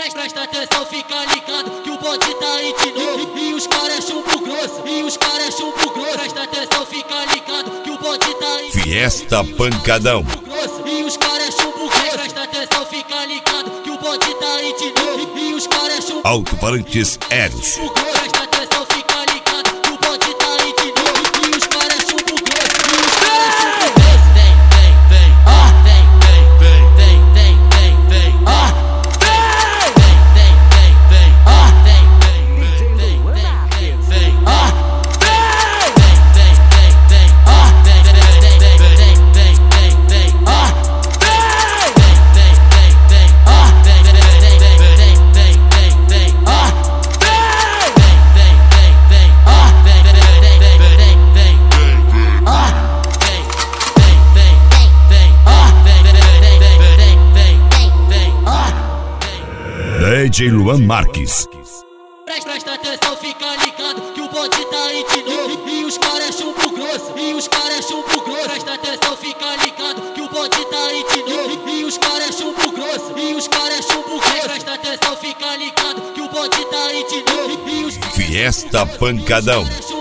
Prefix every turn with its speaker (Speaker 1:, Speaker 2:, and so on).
Speaker 1: Presta atenção, fica ligado que o bonde tá aí de novo. E os caras é chumbo grosso, e os caras é chumbo grosso. Presta atenção, fica ligado que o bonde tá aí.
Speaker 2: Fiesta Pancadão.
Speaker 1: E os caras é chumbo grosso. Presta atenção, fica ligado que o bonde tá aí de novo. E os caras é chumbo.
Speaker 2: Alto-falantes Eros.
Speaker 1: Presta atenção, fica ligado que o bonde tá aí de novo. E os caras é chumbo grosso. E os caras é chumbo grosso. Vem, vem, vem, vem, vem, vem, vem, vem, vem, vem, vem.
Speaker 2: DJ Luan Marques.
Speaker 1: Presta atenção, fica ligado que o bonde tá aí de novo. E os caras é chumbo grosso, e os caras é chumbo grosso. Presta atenção, fica ligado que o bonde tá aí de novo. E os caras é chumbo grosso, e os caras é chumbo grosso. Presta atenção, fica ligado que o bonde tá aí de novo. E os
Speaker 2: Fiesta Pancadão.